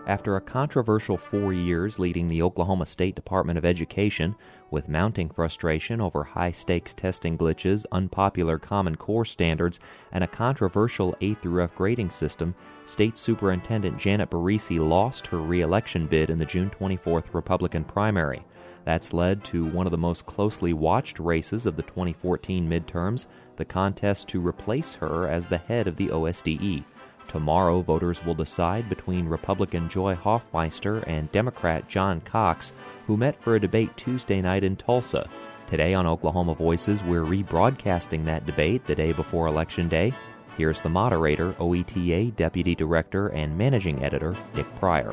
After a controversial 4 years leading the Oklahoma State Department of Education, with mounting frustration over high-stakes testing glitches, unpopular Common Core standards, and a controversial A through F grading system, State Superintendent Janet Barisi lost her re-election bid in the June 24th Republican primary. That's led to one of the most closely watched races of the 2014 midterms, the contest to replace her as the head of the OSDE. Tomorrow, voters will decide between Republican Joy Hoffmeister and Democrat John Cox, who met for a debate Tuesday night in Tulsa. Today on Oklahoma Voices, we're rebroadcasting that debate the day before Election Day. Here's the moderator, OETA Deputy Director and Managing Editor, Dick Pryor.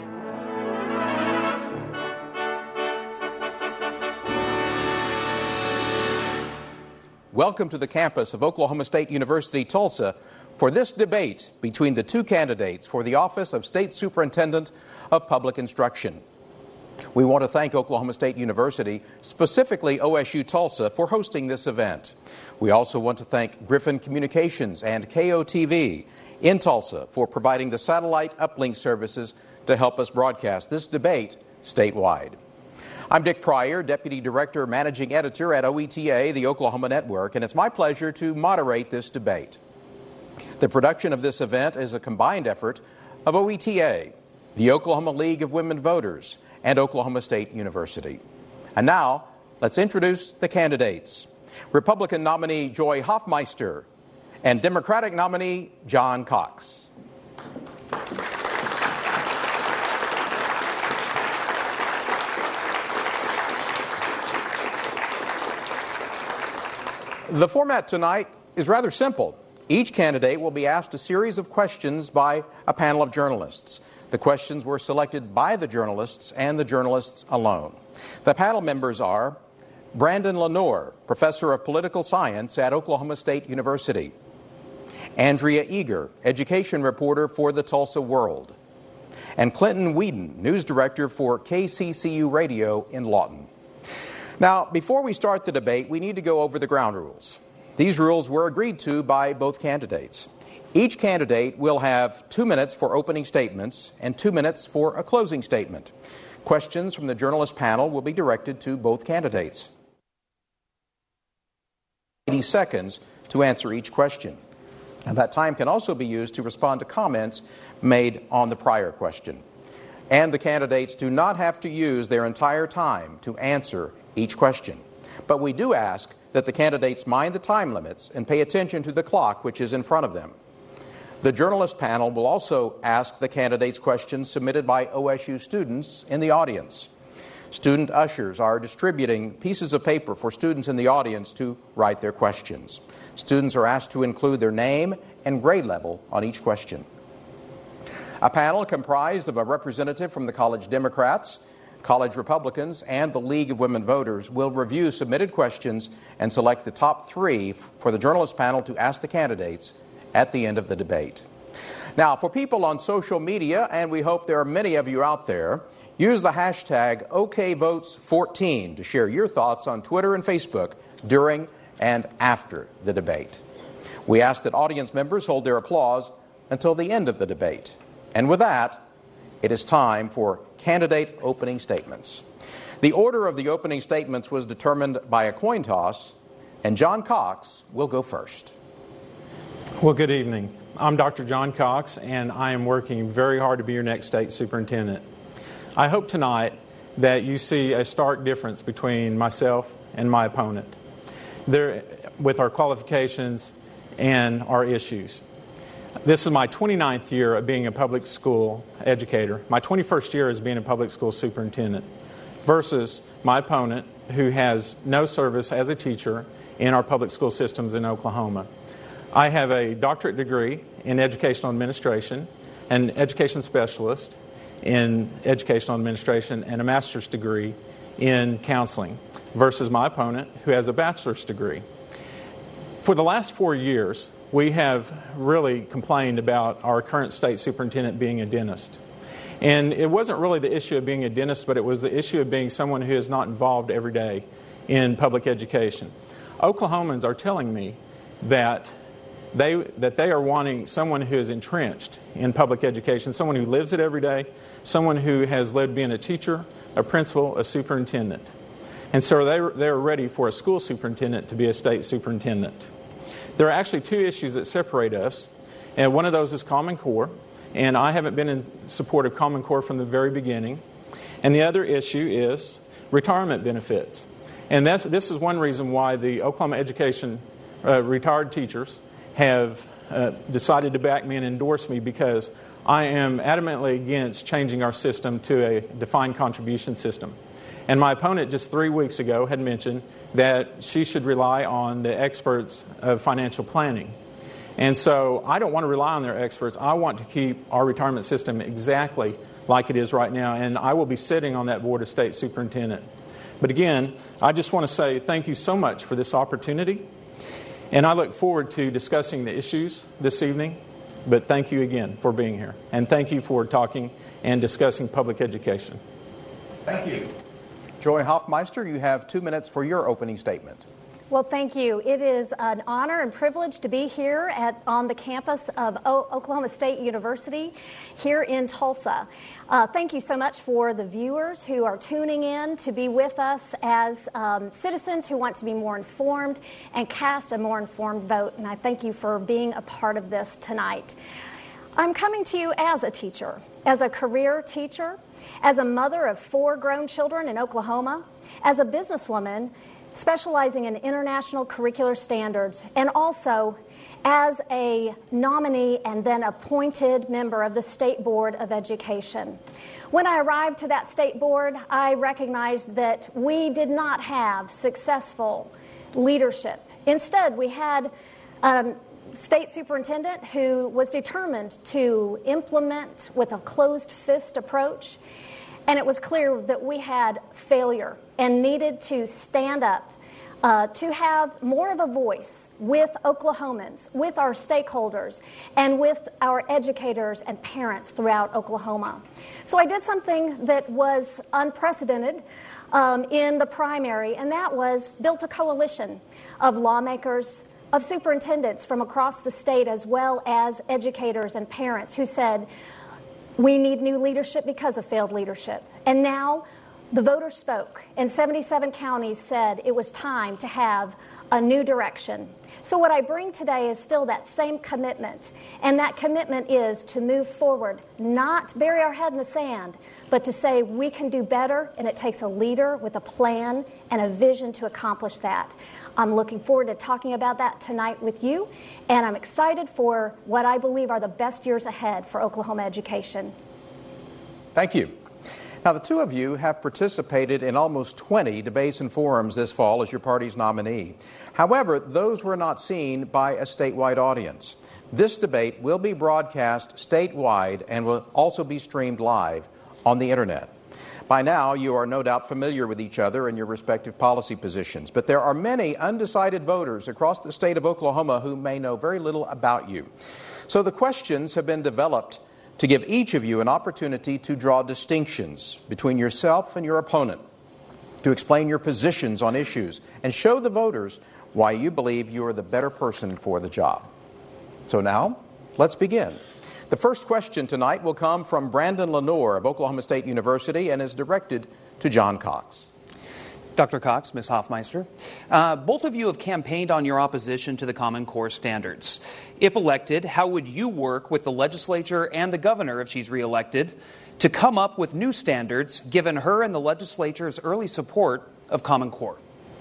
Welcome to the campus of Oklahoma State University, Tulsa, for this debate between the two candidates for the office of State Superintendent of Public Instruction. We want to thank Oklahoma State University, specifically OSU Tulsa, for hosting this event. We also want to thank Griffin Communications and KOTV in Tulsa for providing the satellite uplink services to help us broadcast this debate statewide. I'm Dick Pryor, Deputy Director, Managing Editor at OETA, the Oklahoma Network, and it's my pleasure to moderate this debate. The production of this event is a combined effort of OETA, the Oklahoma League of Women Voters, and Oklahoma State University. And now, let's introduce the candidates. Republican nominee Joy Hoffmeister and Democratic nominee John Cox. The format tonight is rather simple. Each candidate will be asked a series of questions by a panel of journalists. The questions were selected by the journalists and the journalists alone. The panel members are Brandon Lenore, Professor of Political Science at Oklahoma State University; Andrea Eager, Education Reporter for the Tulsa World; and Clinton Whedon, News Director for KCCU Radio in Lawton. Now, before we start the debate, we need to go over the ground rules. These rules were agreed to by both candidates. Each candidate will have 2 minutes for opening statements and 2 minutes for a closing statement. Questions from the journalist panel will be directed to both candidates. 80 seconds to answer each question. And that time can also be used to respond to comments made on the prior question. And the candidates do not have to use their entire time to answer each question. But we do ask that the candidates mind the time limits and pay attention to the clock which is in front of them. The journalist panel will also ask the candidates questions submitted by OSU students in the audience. Student ushers are distributing pieces of paper for students in the audience to write their questions. Students are asked to include their name and grade level on each question. A panel comprised of a representative from the College Democrats, College Republicans, and the League of Women Voters will review submitted questions and select the top 3 for the journalist panel to ask the candidates at the end of the debate. Now, for people on social media, and we hope there are many of you out there, use the hashtag OKVotes14 to share your thoughts on Twitter and Facebook during and after the debate. We ask that audience members hold their applause until the end of the debate. And with that, it is time for candidate opening statements. The order of the opening statements was determined by a coin toss, and John Cox will go first. Well, good evening. I'm Dr. John Cox, and I am working very hard to be your next state superintendent. I hope tonight that you see a stark difference between myself and my opponent with our qualifications and our issues. This is my 29th year of being a public school educator. My 21st year as being a public school superintendent versus my opponent who has no service as a teacher in our public school systems in Oklahoma. I have a doctorate degree in educational administration, an education specialist in educational administration, and a master's degree in counseling versus my opponent who has a bachelor's degree. For the last 4 years, we have really complained about our current state superintendent being a dentist. And it wasn't really the issue of being a dentist, but it was the issue of being someone who is not involved every day in public education. Oklahomans are telling me that that they are wanting someone who is entrenched in public education, someone who lives it every day, someone who has lived being a teacher, a principal, a superintendent. And so they're ready for a school superintendent to be a state superintendent. There are actually two issues that separate us, and one of those is Common Core, and I haven't been in support of Common Core from the very beginning. And the other issue is retirement benefits. And this is one reason why the Oklahoma Education retired teachers have decided to back me and endorse me, because I am adamantly against changing our system to a defined contribution system. And my opponent just 3 weeks ago had mentioned that she should rely on the experts of financial planning. And so I don't want to rely on their experts. I want to keep our retirement system exactly like it is right now, and I will be sitting on that board of state superintendent. But again, I just want to say thank you so much for this opportunity, and I look forward to discussing the issues this evening. But thank you again for being here, and thank you for talking and discussing public education. Thank you. Joy Hoffmeister, you have 2 minutes for your opening statement. Well, thank you. It is an honor and privilege to be here on the campus of Oklahoma State University here in Tulsa. Thank you so much for the viewers who are tuning in to be with us as citizens who want to be more informed and cast a more informed vote. And I thank you for being a part of this tonight. I'm coming to you as a teacher, as a career teacher, as a mother of 4 grown children in Oklahoma, as a businesswoman specializing in international curricular standards, and also as a nominee and then appointed member of the State Board of Education. When I arrived to that state board, I recognized that we did not have successful leadership. Instead, we had a state superintendent who was determined to implement with a closed fist approach. And it was clear that we had failure and needed to stand up to have more of a voice with Oklahomans, with our stakeholders, and with our educators and parents throughout Oklahoma. So I did something that was unprecedented in the primary, and that was built a coalition of lawmakers, of superintendents from across the state, as well as educators and parents who said, we need new leadership because of failed leadership. And now the voters spoke, and 77 counties said it was time to have a new direction. So what I bring today is still that same commitment, and that commitment is to move forward, not bury our head in the sand, but to say we can do better, and it takes a leader with a plan and a vision to accomplish that. I'm looking forward to talking about that tonight with you, and I'm excited for what I believe are the best years ahead for Oklahoma education. Thank you. Now, the two of you have participated in almost 20 debates and forums this fall as your party's nominee. However, those were not seen by a statewide audience. This debate will be broadcast statewide and will also be streamed live on the internet. By now, you are no doubt familiar with each other and your respective policy positions, but there are many undecided voters across the state of Oklahoma who may know very little about you. So the questions have been developed to give each of you an opportunity to draw distinctions between yourself and your opponent, to explain your positions on issues, and show the voters why you believe you are the better person for the job. So now, let's begin. The first question tonight will come from Brandon Lenore of Oklahoma State University and is directed to John Cox. Dr. Cox, Ms. Hoffmeister, both of you have campaigned on your opposition to the Common Core standards. If elected, how would you work with the legislature and the governor, if she's reelected, to come up with new standards, given her and the legislature's early support of Common Core?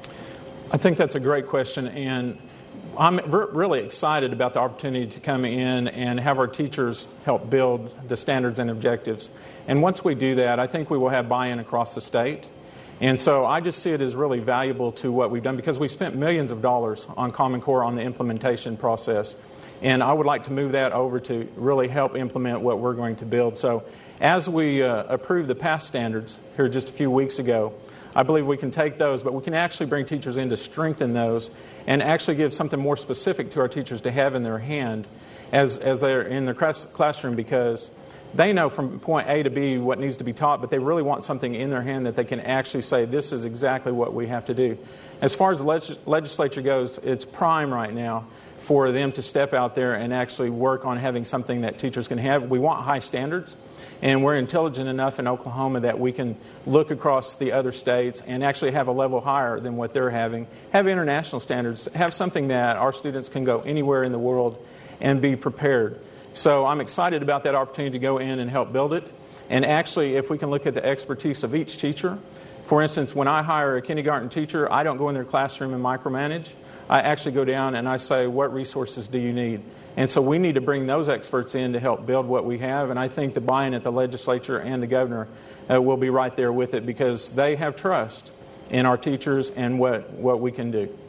I think that's a great question, and I'm really excited about the opportunity to come in and have our teachers help build the standards and objectives. And once we do that, I think we will have buy-in across the state. And so I just see it as really valuable to what we've done, because we spent millions of dollars on Common Core on the implementation process. And I would like to move that over to really help implement what we're going to build. So as we approve the past standards here just a few weeks ago, I believe we can take those, but we can actually bring teachers in to strengthen those and actually give something more specific to our teachers to have in their hand as they're in their classroom, because they know from point A to B what needs to be taught, but they really want something in their hand that they can actually say, this is exactly what we have to do. As far as the legislature goes, it's prime right now for them to step out there and actually work on having something that teachers can have. We want high standards, and we're intelligent enough in Oklahoma that we can look across the other states and actually have a level higher than what they're having, have international standards, have something that our students can go anywhere in the world and be prepared. So I'm excited about that opportunity to go in and help build it. And actually, if we can look at the expertise of each teacher, for instance, when I hire a kindergarten teacher, I don't go in their classroom and micromanage. I actually go down and I say, what resources do you need? And so we need to bring those experts in to help build what we have. And I think the buy-in at the legislature and the governor will be right there with it, because they have trust in our teachers and what we can do.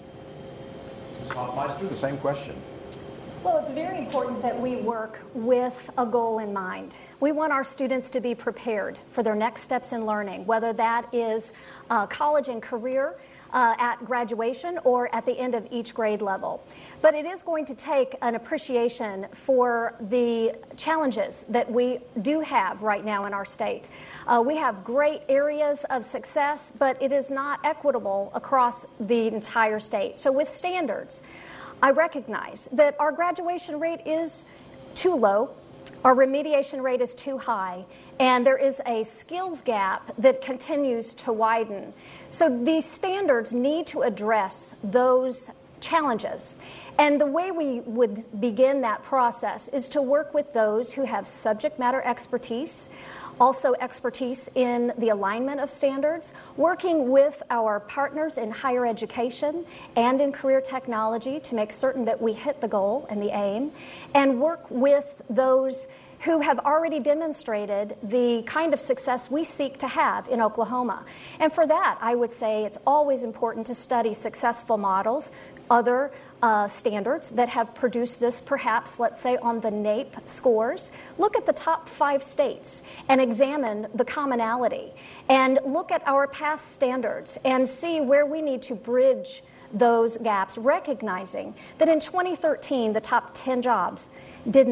Ms. Hoffmeister, the same question. Well, it's very important that we work with a goal in mind. We want our students to be prepared for their next steps in learning, whether that is college and career, at graduation, or at the end of each grade level. But it is going to take an appreciation for the challenges that we do have right now in our state. We have great areas of success, but it is not equitable across the entire state. So with standards, I recognize that our graduation rate is too low, our remediation rate is too high, and there is a skills gap that continues to widen. So these standards need to address those challenges. And the way we would begin that process is to work with those who have subject matter expertise, also expertise in the alignment of standards, working with our partners in higher education and in career technology to make certain that we hit the goal and the aim, and work with those who have already demonstrated the kind of success we seek to have in Oklahoma. And for that, I would say it's always important to study successful models, other standards that have produced this, perhaps, let's say, on the NAEP scores. Look at the top 5 states and examine the commonality, and look at our past standards and see where we need to bridge those gaps, recognizing that in 2013, the top 10 jobs did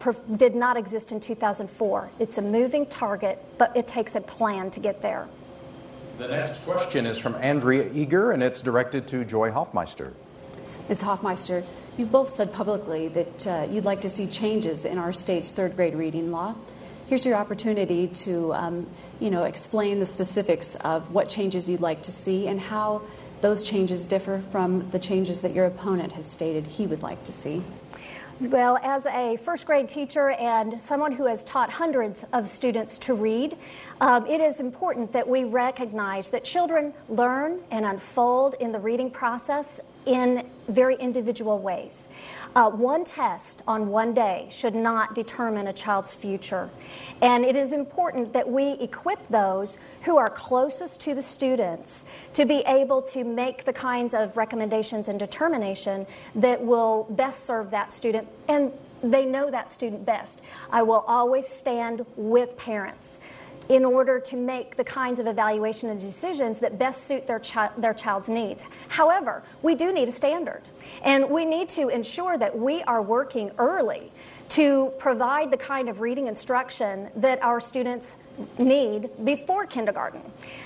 not exist in 2004. It's a moving target, but it takes a plan to get there. The next question is from Andrea Eager, and it's directed to Joy Hoffmeister. Ms. Hoffmeister, you've both said publicly that you'd like to see changes in our state's third grade reading law. Here's your opportunity to explain the specifics of what changes you'd like to see and how those changes differ from the changes that your opponent has stated he would like to see. Well, as a first grade teacher and someone who has taught hundreds of students to read, it is important that we recognize that children learn and unfold in the reading process in very individual ways. One test on one day should not determine a child's future. And it is important that we equip those who are closest to the students to be able to make the kinds of recommendations and determination that will best serve that student, and they know that student best. I will always stand with parents in order to make the kinds of evaluation and decisions that best suit their child's needs. However, we do need a standard, and we need to ensure that we are working early to provide the kind of reading instruction that our students need before kindergarten.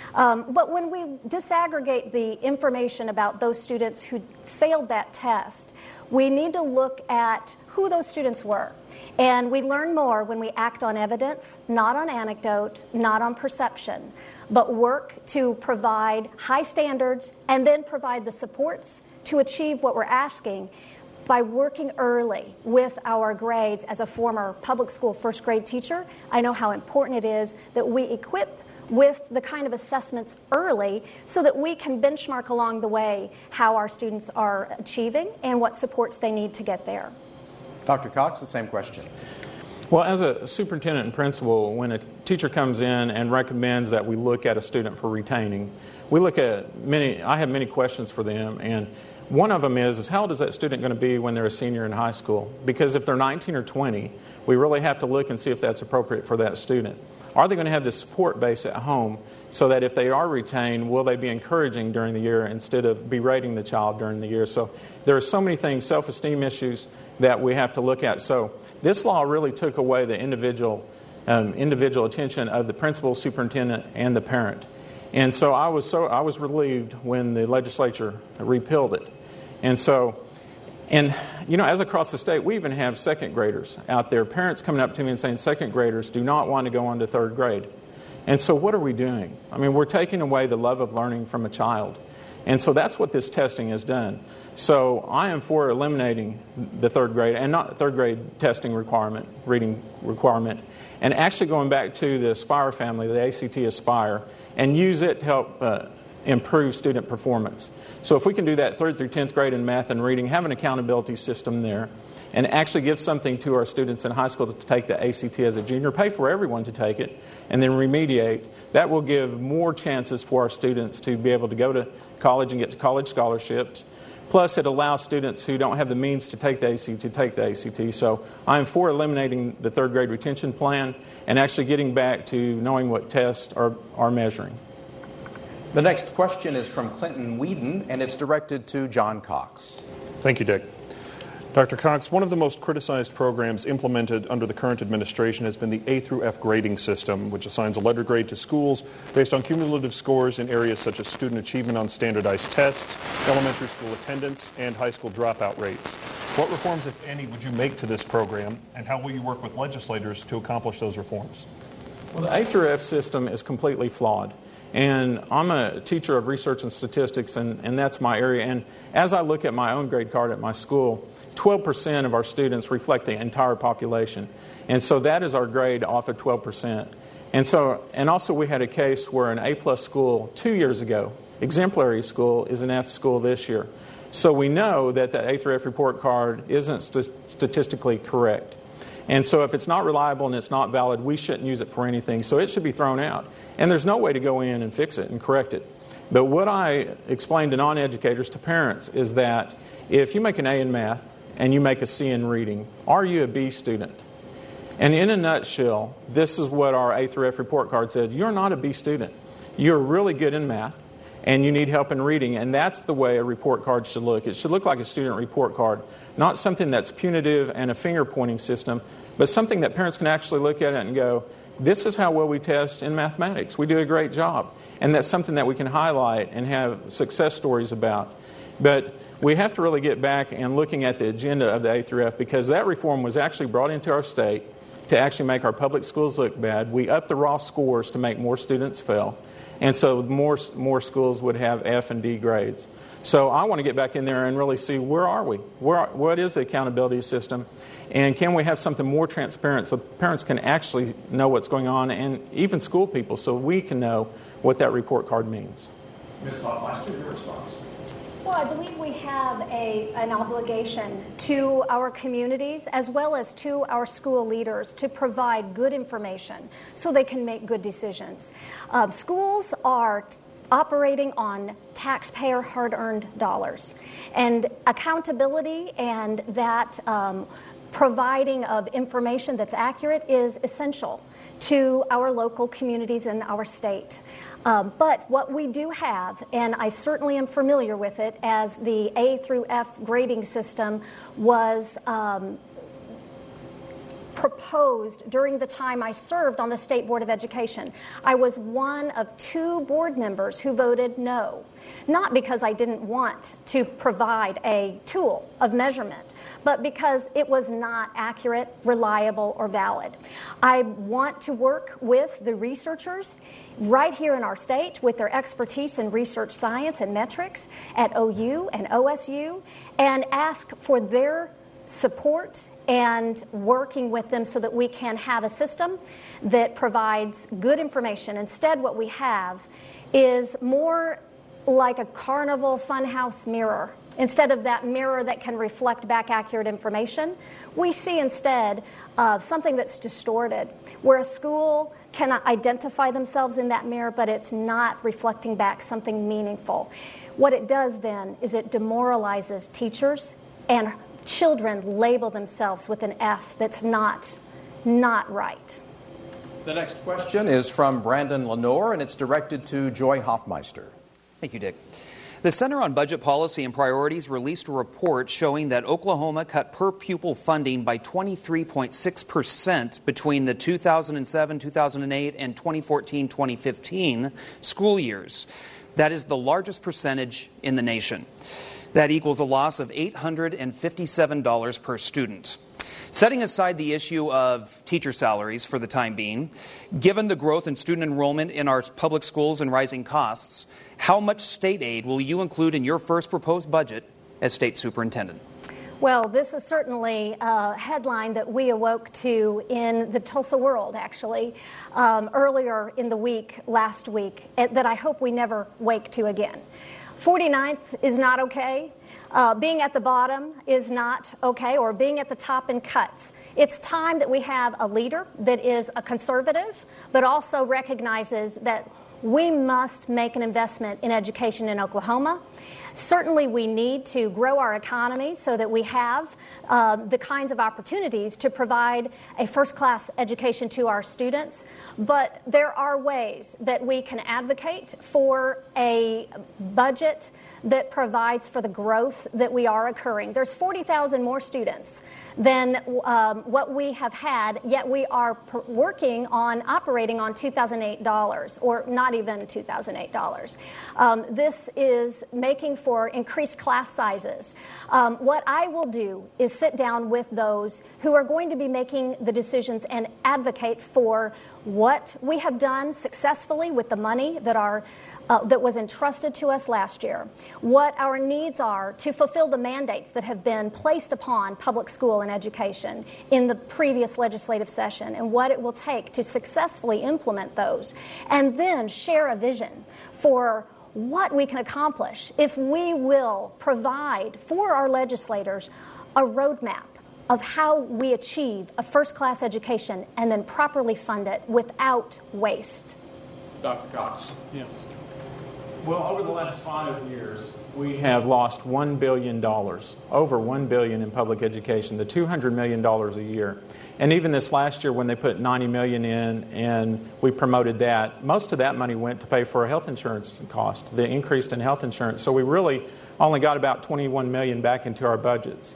But when we disaggregate the information about those students who failed that test, we need to look at who those students were. And we learn more when we act on evidence, not on anecdote, not on perception, but work to provide high standards and then provide the supports to achieve what we're asking by working early with our grades. As a former public school first grade teacher, I know how important it is that we equip with the kind of assessments early so that we can benchmark along the way how our students are achieving and what supports they need to get there. Dr. Cox, the same question. Well, as a superintendent and principal, when a teacher comes in and recommends that we look at a student for retaining, we look at I have many questions for them, and one of them is how old is that student going to be when they're a senior in high school? Because if they're 19 or 20, we really have to look and see if that's appropriate for that student. Are they going to have this support base at home so that if they are retained, will they be encouraging during the year instead of berating the child during the year? So there are so many things, self-esteem issues, that we have to look at. So this law really took away the individual individual attention of the principal, superintendent, and the parent. And so I was relieved when the legislature repealed it. And as across the state, we even have second graders out there, parents coming up to me and saying second graders do not want to go on to third grade. And so what are we doing? I mean, we're taking away the love of learning from a child. And so that's what this testing has done. So I am for eliminating the third grade, and not third grade testing requirement, reading requirement, and actually going back to the Aspire family, the ACT Aspire, and use it to help improve student performance. So if we can do that 3rd through 10th grade in math and reading, have an accountability system there, and actually give something to our students in high school to take the ACT as a junior, pay for everyone to take it, and then remediate, that will give more chances for our students to be able to go to college and get to college scholarships. Plus, it allows students who don't have the means to take the ACT to take the ACT. So I am for eliminating the third grade retention plan and actually getting back to knowing what tests are measuring. The next question is from Clinton Whedon, and it's directed to John Cox. Thank you, Dick. Dr. Cox, one of the most criticized programs implemented under the current administration has been the A through F grading system, which assigns a letter grade to schools based on cumulative scores in areas such as student achievement on standardized tests, elementary school attendance, and high school dropout rates. What reforms, if any, would you make to this program, and how will you work with legislators to accomplish those reforms? Well, the A through F system is completely flawed. And I'm a teacher of research and statistics, and that's my area. And as I look at my own grade card at my school, 12% of our students reflect the entire population. And so that is our grade off of 12%. And also we had a case where an A-plus school 2 years ago, exemplary school, is an F school this year. So we know that the A through F report card isn't statistically correct. And so if it's not reliable and it's not valid, we shouldn't use it for anything. So it should be thrown out. And there's no way to go in and fix it and correct it. But what I explain to non-educators, to parents, is that if you make an A in math and you make a C in reading, are you a B student? And in a nutshell, this is what our A through F report card said. You're not a B student. You're really good in math, and you need help in reading. And that's the way a report card should look. It should look like a student report card, not something that's punitive and a finger-pointing system, but something that parents can actually look at it and go, this is how well we test in mathematics. We do a great job. And that's something that we can highlight and have success stories about. But we have to really get back and looking at the agenda of the A through F, because that reform was actually brought into our state to actually make our public schools look bad. We upped the raw scores to make more students fail. And so more schools would have F and D grades. So I want to get back in there and really see, where are we? What is the accountability system? And can we have something more transparent so parents can actually know what's going on, and even school people, so we can know what that report card means? Ms. Hoffmeister, your response. Well, I believe we have an obligation to our communities as well as to our school leaders to provide good information so they can make good decisions. Schools are operating on taxpayer hard-earned dollars, and accountability and that providing of information that's accurate is essential to our local communities and our state. But what we do have, and I certainly am familiar with it, as the A through F grading system was proposed during the time I served on the State Board of Education. I was one of 2 board members who voted no, not because I didn't want to provide a tool of measurement, but because it was not accurate, reliable, or valid. I want to work with the researchers right here in our state with their expertise in research science and metrics at OU and OSU, and ask for their support and working with them so that we can have a system that provides good information. Instead, what we have is more like a carnival funhouse mirror. Instead of that mirror that can reflect back accurate information, we see instead something that's distorted, where a school can identify themselves in that mirror, but it's not reflecting back something meaningful. What it does then is it demoralizes teachers, and children label themselves with an F that's not right. The next question is from Brandon Lenore, and it's directed to Joy Hoffmeister. Thank you, Dick. The Center on Budget Policy and Priorities released a report showing that Oklahoma cut per pupil funding by 23.6% between the 2007, 2008, and 2014-2015 school years. That is the largest percentage in the nation. That equals a loss of $857 per student. Setting aside the issue of teacher salaries for the time being, given the growth in student enrollment in our public schools and rising costs, how much state aid will you include in your first proposed budget as state superintendent? Well, this is certainly a headline that we awoke to in the Tulsa World, actually, earlier in the week, last week, that I hope we never wake to again. 49th is not okay. Being at the bottom is not okay, or being at the top in cuts. It's time that we have a leader that is a conservative, but also recognizes that we must make an investment in education in Oklahoma. Certainly we need to grow our economy so that we have the kinds of opportunities to provide a first-class education to our students. But there are ways that we can advocate for a budget that provides for the growth that we are occurring. There's 40,000 more students than what we have had, yet we are working on operating on $2,008, or not even $2,008. This is making for increased class sizes. What I will do is sit down with those who are going to be making the decisions and advocate for what we have done successfully with the money that was entrusted to us last year, what our needs are to fulfill the mandates that have been placed upon public school and education in the previous legislative session, and what it will take to successfully implement those, and then share a vision for what we can accomplish if we will provide for our legislators a roadmap of how we achieve a first-class education and then properly fund it without waste. Dr. Cox. Yes. Well, over the last 5 years, we have lost $1 billion, over $1 billion in public education, the $200 million a year. And even this last year when they put $90 million in and we promoted that, most of that money went to pay for a health insurance cost, the increase in health insurance. So we really only got about $21 million back into our budgets.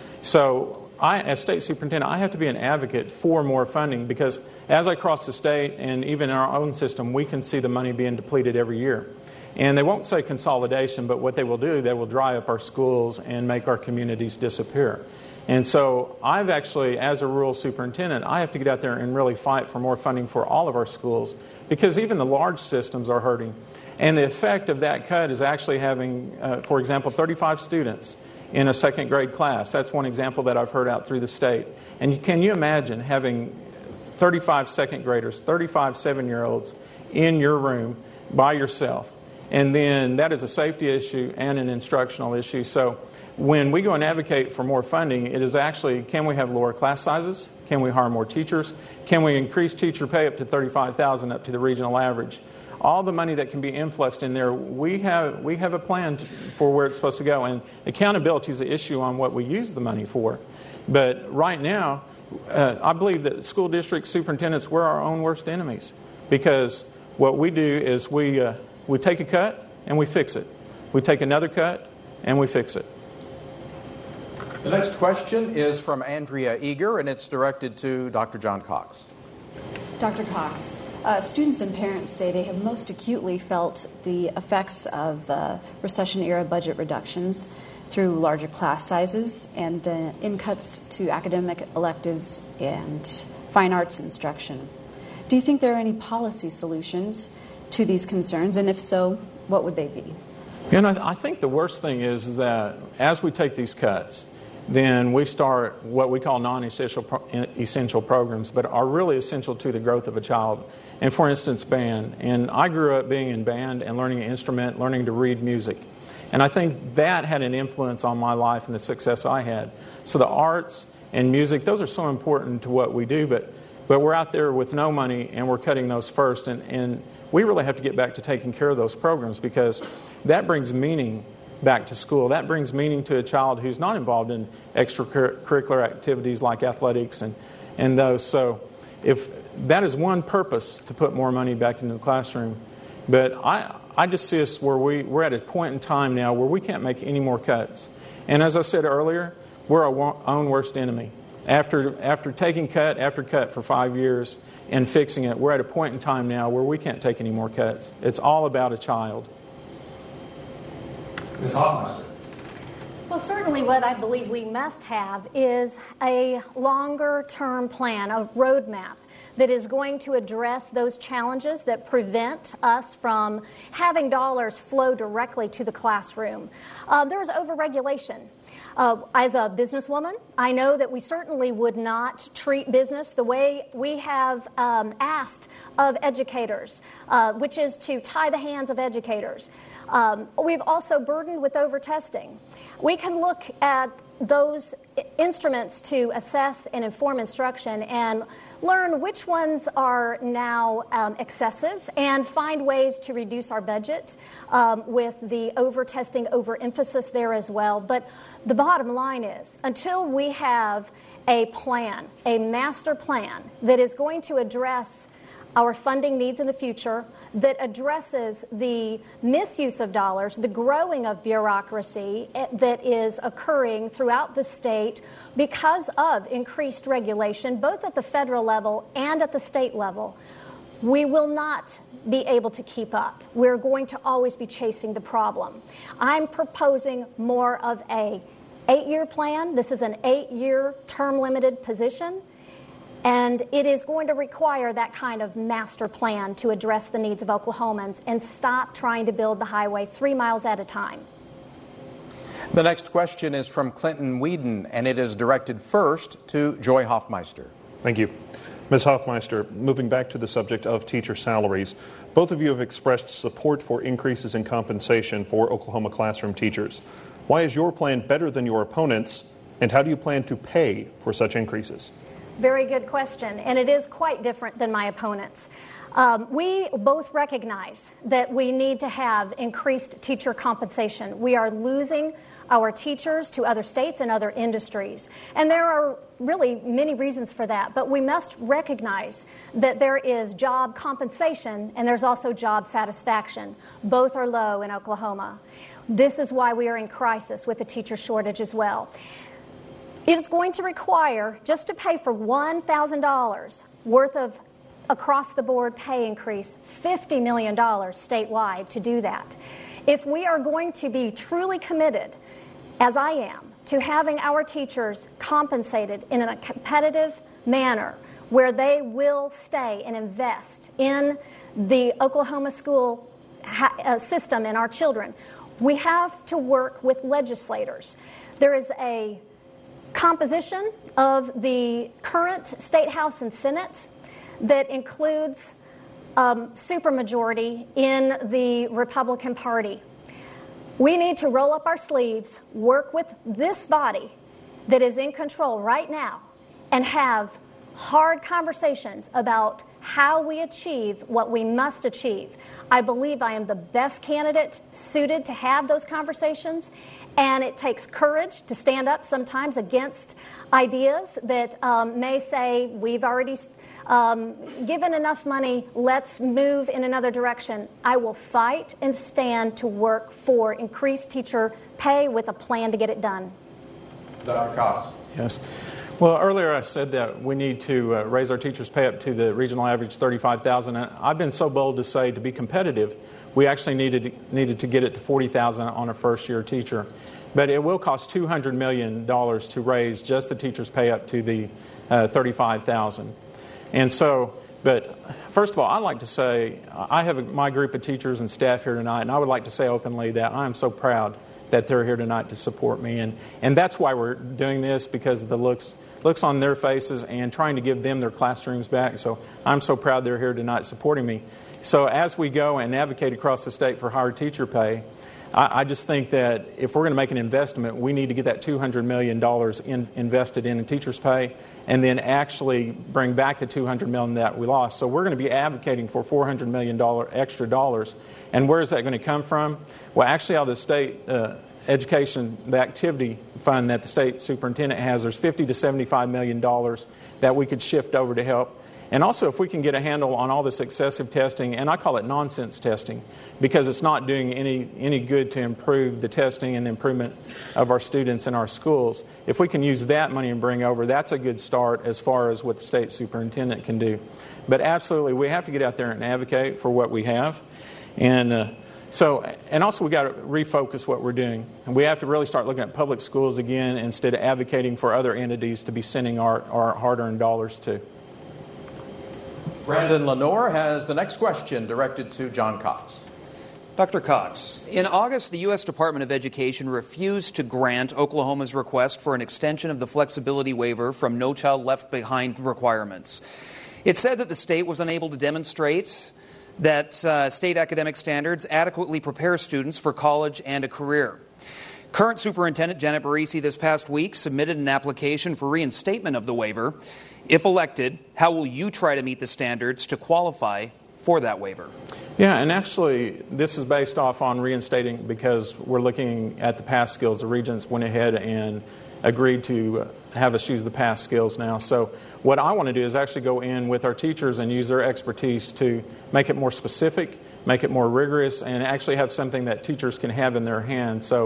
So as state superintendent, I have to be an advocate for more funding, because as I cross the state and even in our own system, we can see the money being depleted every year. And they won't say consolidation, but what they will do, they will dry up our schools and make our communities disappear. And so I've actually, as a rural superintendent, I have to get out there and really fight for more funding for all of our schools, because even the large systems are hurting. And the effect of that cut is actually having, for example, 35 students in a second grade class. That's one example that I've heard out through the state. And can you imagine having 35 second graders, 35 7-year-olds in your room by yourself? And then that is a safety issue and an instructional issue. So when we go and advocate for more funding, it is actually, can we have lower class sizes? Can we hire more teachers? Can we increase teacher pay up to $35,000 up to the regional average? All the money that can be influxed in there, we have a plan for where it's supposed to go. And accountability is the issue on what we use the money for. But right now, I believe that school district superintendents, we're our own worst enemies, because what we do is we take a cut and we fix it. We take another cut and we fix it. The next question is from Andrea Eager, and it's directed to Dr. John Cox. Dr. Cox, students and parents say they have most acutely felt the effects of recession-era budget reductions through larger class sizes and in cuts to academic electives and fine arts instruction. Do you think there are any policy solutions to these concerns, and if so, what would they be? I think the worst thing is that as we take these cuts, then we start what we call non-essential programs, but are really essential to the growth of a child. And for instance, band. And I grew up being in band and learning an instrument, learning to read music. And I think that had an influence on my life and the success I had. So the arts and music, those are so important to what we do, but we're out there with no money and we're cutting those first. And we really have to get back to taking care of those programs, because that brings meaning back to school. That brings meaning to a child who's not involved in extracurricular activities like athletics and those. So if that is one purpose, to put more money back into the classroom. But I just see us where we're at a point in time now where we can't make any more cuts. And as I said earlier, we're our own worst enemy. After taking cut after cut for 5 years and fixing it, we're at a point in time now where we can't take any more cuts. It's all about a child. Ms. Hofmeister. Well, certainly what I believe we must have is a longer-term plan, a roadmap that is going to address those challenges that prevent us from having dollars flow directly to the classroom. There's overregulation. As a businesswoman, I know that we certainly would not treat business the way we have asked of educators, which is to tie the hands of educators. We've also burdened with over-testing. We can look at those instruments to assess and inform instruction and learn which ones are now excessive and find ways to reduce our budget with the over-testing, over-emphasis there as well. But the bottom line is, until we have a plan, a master plan that is going to address our funding needs in the future, that addresses the misuse of dollars, the growing of bureaucracy that is occurring throughout the state because of increased regulation, both at the federal level and at the state level, we will not be able to keep up. We're going to always be chasing the problem. I'm proposing more of a 8-year plan. This is an 8-year term-limited position. And it is going to require that kind of master plan to address the needs of Oklahomans and stop trying to build the highway 3 miles at a time. The next question is from Clinton Whedon, and it is directed first to Joy Hofmeister. Thank you. Ms. Hofmeister, moving back to the subject of teacher salaries, both of you have expressed support for increases in compensation for Oklahoma classroom teachers. Why is your plan better than your opponents, and how do you plan to pay for such increases? Very good question, and it is quite different than my opponents. We both recognize that we need to have increased teacher compensation. We are losing our teachers to other states and other industries. And there are really many reasons for that, but we must recognize that there is job compensation and there's also job satisfaction. Both are low in Oklahoma. This is why we are in crisis with the teacher shortage as well. It is going to require, just to pay for $1,000 worth of across-the-board pay increase, $50 million statewide to do that. If we are going to be truly committed, as I am, to having our teachers compensated in a competitive manner where they will stay and invest in the Oklahoma school system and our children, we have to work with legislators. There is a composition of the current State House and Senate that includes supermajority in the Republican Party. We need to roll up our sleeves, work with this body that is in control right now, and have hard conversations about how we achieve what we must achieve. I believe I am the best candidate suited to have those conversations, and it takes courage to stand up sometimes against ideas that may say, we've already given enough money, let's move in another direction. I will fight and stand to work for increased teacher pay with a plan to get it done. Dr. Cox. Yes. Well, earlier I said that we need to raise our teachers' pay up to the regional average, $35,000. I've been so bold to say, to be competitive, we actually needed to get it to $40,000 on a first-year teacher. But it will cost $200 million to raise just the teachers' pay up to the $35,000. And so, but first of all, I'd like to say, I have my group of teachers and staff here tonight, and I would like to say openly that I am so proud that they're here tonight to support me. And that's why we're doing this, because of the looks on their faces and trying to give them their classrooms back. So I'm so proud they're here tonight supporting me. So as we go and advocate across the state for higher teacher pay, I just think that if we're going to make an investment, we need to get that $200 million invested in teachers' pay and then actually bring back the $200 million that we lost. So we're going to be advocating for $400 million extra dollars. And where is that going to come from? Well, actually out of the state education, the activity fund that the state superintendent has, there's $50 to $75 million that we could shift over to help. And also, if we can get a handle on all this excessive testing, and I call it nonsense testing, because it's not doing any good to improve the testing and the improvement of our students in our schools. If we can use that money and bring over, that's a good start as far as what the state superintendent can do. But absolutely, we have to get out there and advocate for what we have. And also we got to refocus what we're doing. And we have to really start looking at public schools again instead of advocating for other entities to be sending our hard-earned dollars to. Brandon Lenore has the next question directed to John Cox. Dr. Cox, in August, the U.S. Department of Education refused to grant Oklahoma's request for an extension of the flexibility waiver from No Child Left Behind requirements. It said that the state was unable to demonstrate that state academic standards adequately prepare students for college and a career. Current Superintendent Janet Barisi this past week submitted an application for reinstatement of the waiver. If elected, how will you try to meet the standards to qualify for that waiver? Yeah, and actually, this is based off on reinstating because we're looking at the past skills. The Regents went ahead and agreed to have us use the past skills now. So what I want to do is actually go in with our teachers and use their expertise to make it more specific, make it more rigorous, and actually have something that teachers can have in their hands. So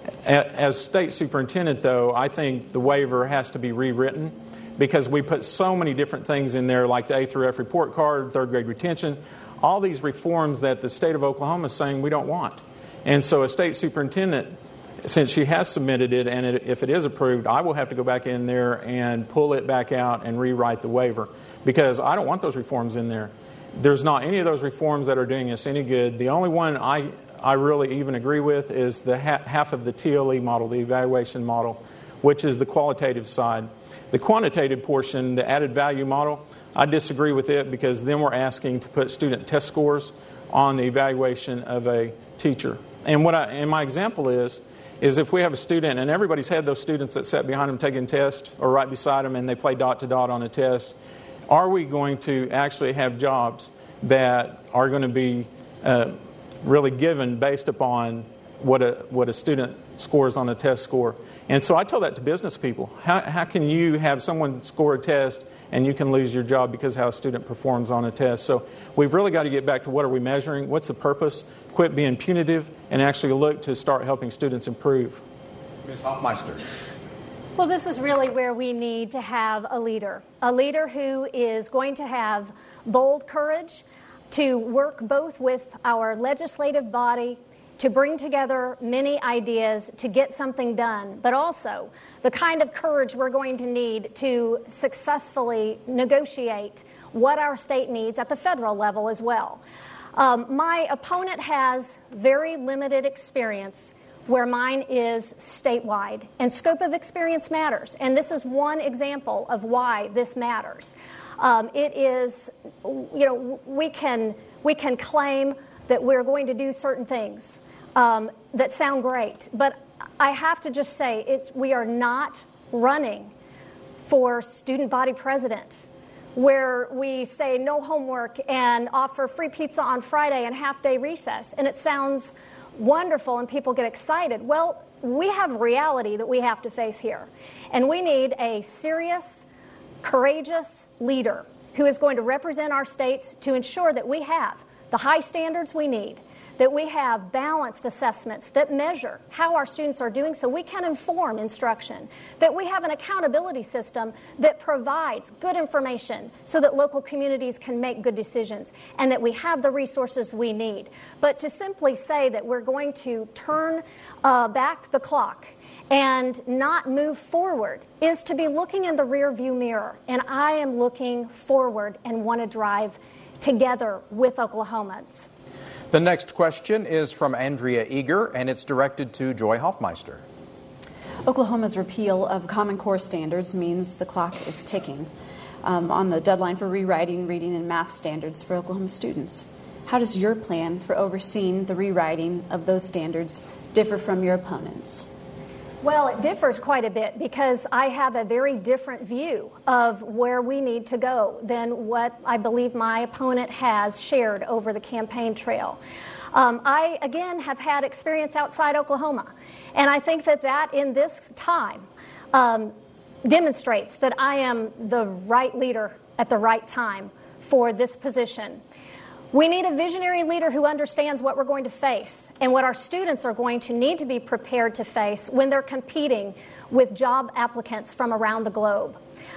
as state superintendent, though, I think the waiver has to be rewritten because we put so many different things in there like the A through F report card, third grade retention, all these reforms that the state of Oklahoma is saying we don't want. And so a state superintendent, since she has submitted it, and if it is approved, I will have to go back in there and pull it back out and rewrite the waiver because I don't want those reforms in there. There's not any of those reforms that are doing us any good. The only one I really even agree with is the half of the TLE model, the evaluation model, which is the qualitative side. The quantitative portion, the added value model, I disagree with it because then we're asking to put student test scores on the evaluation of a teacher. And my example is if we have a student, and everybody's had those students that sat behind them taking tests or right beside them and they play dot to dot on a test, are we going to actually have jobs that are going to be really given based upon what a student scores on a test score? And so I tell that to business people. How can you have someone score a test and you can lose your job because of how a student performs on a test? So we've really got to get back to what are we measuring, what's the purpose, quit being punitive, and actually look to start helping students improve. Ms. Hoffmeister. Well, this is really where we need to have a leader who is going to have bold courage to work both with our legislative body to bring together many ideas to get something done, but also the kind of courage we're going to need to successfully negotiate what our state needs at the federal level as well. My opponent has very limited experience where mine is statewide, and scope of experience matters. And this is one example of why this matters. It is, we can claim that we're going to do certain things that sound great, but I have to just say we are not running for student body president, where we say no homework and offer free pizza on Friday and half-day recess, and it sounds wonderful and people get excited. Well, we have reality that we have to face here, and we need a serious, courageous leader who is going to represent our states to ensure that we have the high standards we need, that we have balanced assessments that measure how our students are doing so we can inform instruction, that we have an accountability system that provides good information so that local communities can make good decisions, and that we have the resources we need. But to simply say that we're going to turn back the clock and not move forward is to be looking in the rearview mirror. And I am looking forward and want to drive together with Oklahomans. The next question is from Andrea Eager, and it's directed to Joy Hoffmeister. Oklahoma's repeal of Common Core standards means the clock is ticking on the deadline for rewriting reading and math standards for Oklahoma students. How does your plan for overseeing the rewriting of those standards differ from your opponents? Well, it differs quite a bit because I have a very different view of where we need to go than what I believe my opponent has shared over the campaign trail. I, again, have had experience outside Oklahoma, and I think that in this time demonstrates that I am the right leader at the right time for this position. We need a visionary leader who understands what we're going to face and what our students are going to need to be prepared to face when they're competing with job applicants from around the globe.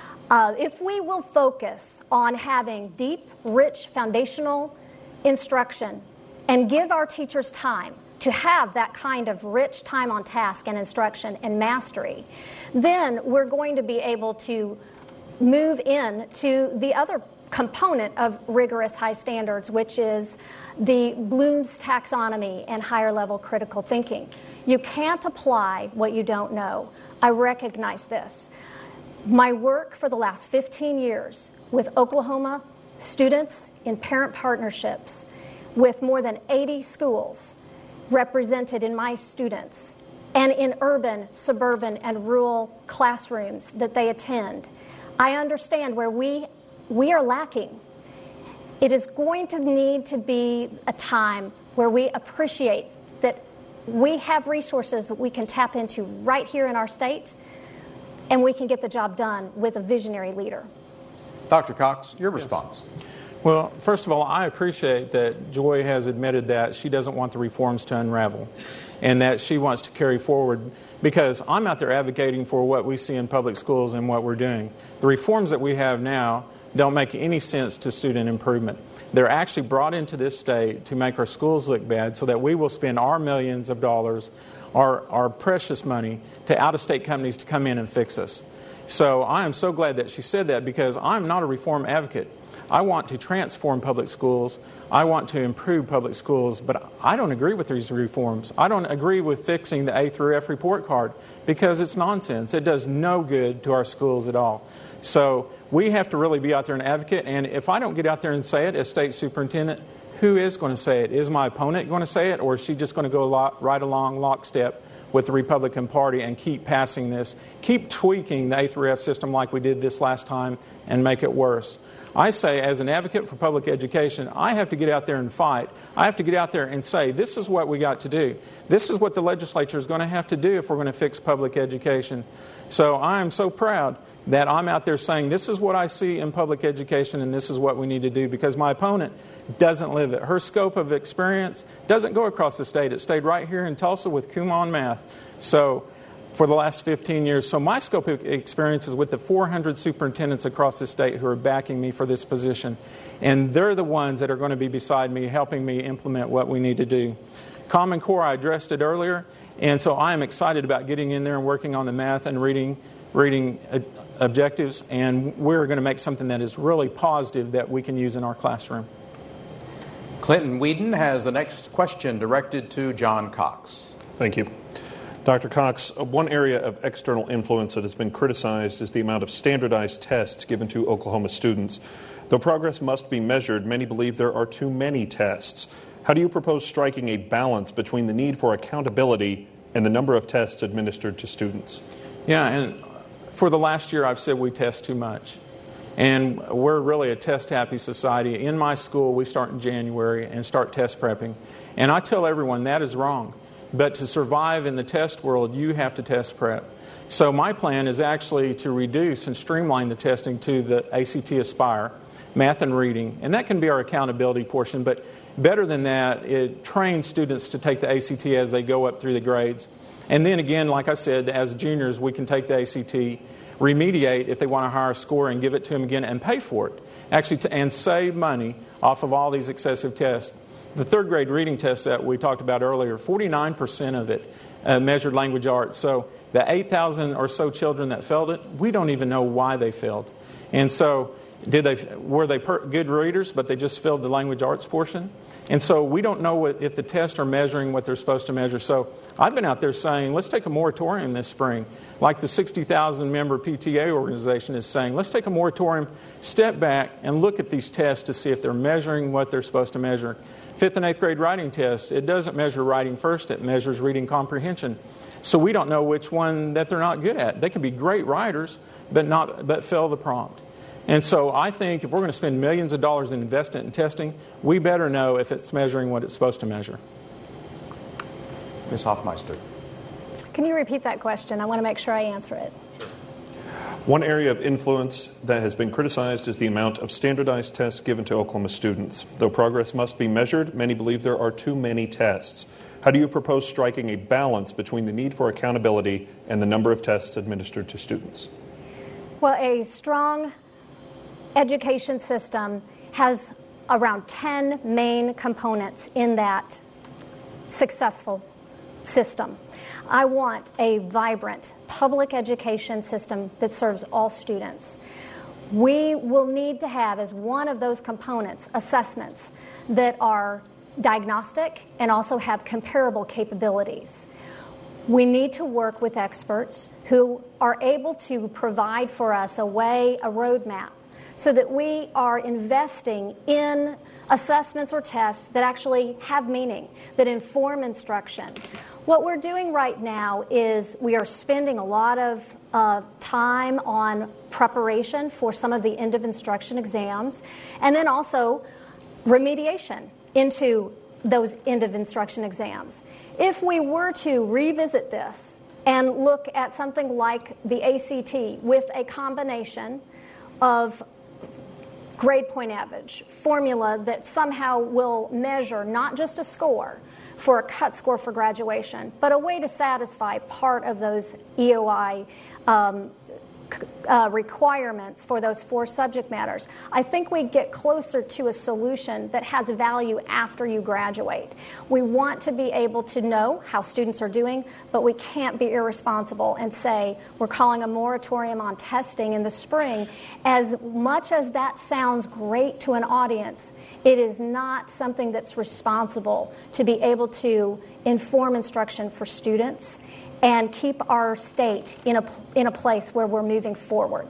If we will focus on having deep, rich, foundational instruction and give our teachers time to have that kind of rich time on task and instruction and mastery, then we're going to be able to move into the other component of rigorous high standards, which is the Bloom's taxonomy and higher level critical thinking. You can't apply what you don't know. I recognize this. My work for the last 15 years with Oklahoma students in parent partnerships with more than 80 schools represented in my students and in urban, suburban, and rural classrooms that they attend. I understand where we are lacking. It is going to need to be a time where we appreciate that we have resources that we can tap into right here in our state, and we can get the job done with a visionary leader. Dr. Cox, your response. Well, first of all, I appreciate that Joy has admitted that she doesn't want the reforms to unravel and that she wants to carry forward, because I'm out there advocating for what we see in public schools and what we're doing. The reforms that we have now don't make any sense to student improvement. They're actually brought into this state to make our schools look bad so that we will spend our millions of dollars, our precious money, to out-of-state companies to come in and fix us. So I am so glad that she said that, because I'm not a reform advocate. I want to transform public schools. I want to improve public schools, but I don't agree with these reforms. I don't agree with fixing the A through F report card, because it's nonsense. It does no good to our schools at all. So we have to really be out there and advocate, and if I don't get out there and say it as state superintendent, who is going to say it? Is my opponent going to say it, or is she just going to go right along lockstep with the Republican Party and keep passing this, keep tweaking the A through F system like we did this last time and make it worse? I say, as an advocate for public education, I have to get out there and fight. I have to get out there and say, this is what we got to do. This is what the legislature is going to have to do if we're going to fix public education. So I am so proud that I'm out there saying, this is what I see in public education and this is what we need to do, because my opponent doesn't live it. Her scope of experience doesn't go across the state. It stayed right here in Tulsa with Kumon Math. So for the last 15 years. So my scope of experience is with the 400 superintendents across the state who are backing me for this position. And they're the ones that are going to be beside me, helping me implement what we need to do. Common Core, I addressed it earlier. And so I am excited about getting in there and working on the math and reading objectives. And we're going to make something that is really positive that we can use in our classroom. Clinton Whedon has the next question directed to John Cox. Thank you. Dr. Cox, one area of external influence that has been criticized is the amount of standardized tests given to Oklahoma students. Though progress must be measured, many believe there are too many tests. How do you propose striking a balance between the need for accountability and the number of tests administered to students? Yeah, and for the last year I've said we test too much. And we're really a test-happy society. In my school, we start in January and start test prepping. And I tell everyone that is wrong. But to survive in the test world, you have to test prep. So my plan is actually to reduce and streamline the testing to the ACT Aspire, math and reading. And that can be our accountability portion. But better than that, it trains students to take the ACT as they go up through the grades. And then again, like I said, as juniors, we can take the ACT, remediate if they want a higher score, and give it to them again and pay for it. Actually, and save money off of all these excessive tests. The third grade reading test that we talked about earlier, 49% of it measured language arts. So the 8,000 or so children that failed it, we don't even know why they failed. And so were they good readers, but they just failed the language arts portion? And so we don't know if the tests are measuring what they're supposed to measure. So I've been out there saying, let's take a moratorium this spring. Like the 60,000 member PTA organization is saying, let's take a moratorium, step back, and look at these tests to see if they're measuring what they're supposed to measure. 5th and 8th grade writing test, it doesn't measure writing first, it measures reading comprehension. So we don't know which one that they're not good at. They can be great writers, but fail the prompt. And so I think if we're going to spend millions of dollars and invest it in testing, we better know if it's measuring what it's supposed to measure. Ms. Hoffmeister. Can you repeat that question? I want to make sure I answer it. One area of influence that has been criticized is the amount of standardized tests given to Oklahoma students. Though progress must be measured, many believe there are too many tests. How do you propose striking a balance between the need for accountability and the number of tests administered to students? Well, a strong education system has around 10 main components in that successful system. I want a vibrant public education system that serves all students. We will need to have, as one of those components, assessments that are diagnostic and also have comparable capabilities. We need to work with experts who are able to provide for us a roadmap, so that we are investing in assessments or tests that actually have meaning, that inform instruction. What we're doing right now is we are spending a lot of time on preparation for some of the end of instruction exams, and then also remediation into those end of instruction exams. If we were to revisit this and look at something like the ACT with a combination of grade point average, formula that somehow will measure not just a score for a cut score for graduation, but a way to satisfy part of those EOI requirements for those 4 subject matters, I think we get closer to a solution that has value after you graduate. We want to be able to know how students are doing, but we can't be irresponsible and say we're calling a moratorium on testing in the spring. As much as that sounds great to an audience, it is not something that's responsible to be able to inform instruction for students and keep our state in a place where we're moving forward.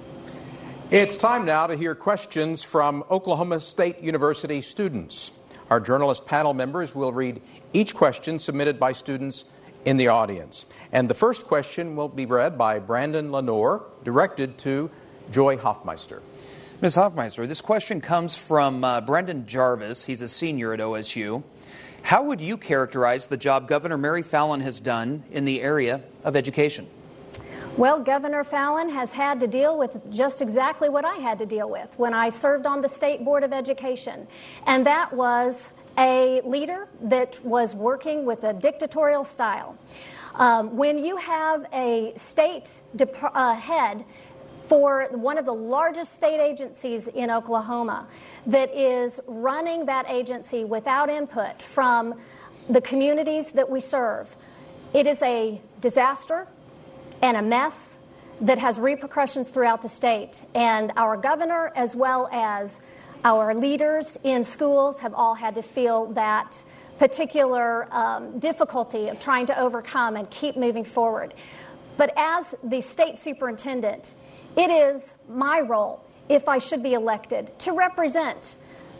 It's time now to hear questions from Oklahoma State University students. Our journalist panel members will read each question submitted by students in the audience. And the first question will be read by Brandon Lenore, directed to Joy Hoffmeister. Ms. Hoffmeister, this question comes from Brendan Jarvis. He's a senior at OSU. How would you characterize the job Governor Mary Fallin has done in the area of education? Well, Governor Fallin has had to deal with just exactly what I had to deal with when I served on the State Board of Education, and that was a leader that was working with a dictatorial style. When you have a state head for one of the largest state agencies in Oklahoma that is running that agency without input from the communities that we serve, it is a disaster and a mess that has repercussions throughout the state. And our governor, as well as our leaders in schools, have all had to feel that particular difficulty of trying to overcome and keep moving forward. But as the state superintendent, it is my role, if I should be elected, to represent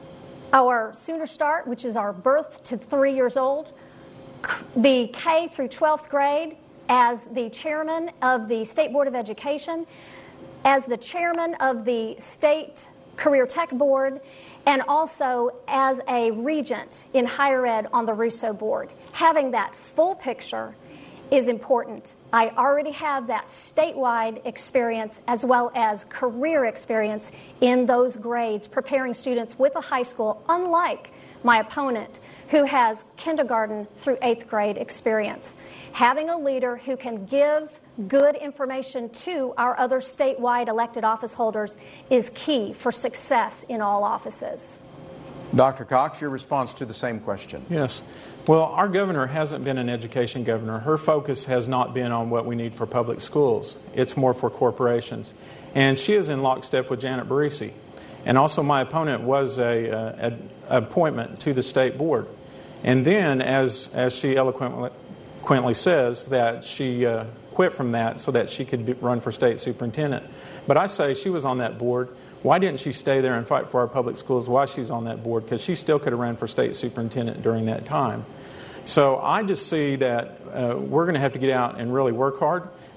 our Sooner Start, which is our birth to 3 years old, the K through 12th grade, as the chairman of the State Board of Education, as the chairman of the State Career Tech Board, and also as a regent in higher ed on the Russo Board. Having that full picture is important. I already have that statewide experience as well as career experience in those grades, preparing students with a high school, unlike my opponent, who has kindergarten through 8th grade experience. Having a leader who can give good information to our other statewide elected office holders is key for success in all offices. Dr. Cox, your response to the same question. Yes. Well, our governor hasn't been an education governor. Her focus has not been on what we need for public schools. It's more for corporations. And she is in lockstep with Janet Barisi. And also my opponent was an appointment to the state board. And then, as she eloquently says, that she quit from that so that she could run for state superintendent. But I say she was on that board. Why didn't she stay there and fight for our public schools while she's on that board? Because she still could have ran for state superintendent during that time. So I just see that we're going to have to get out and really work hard.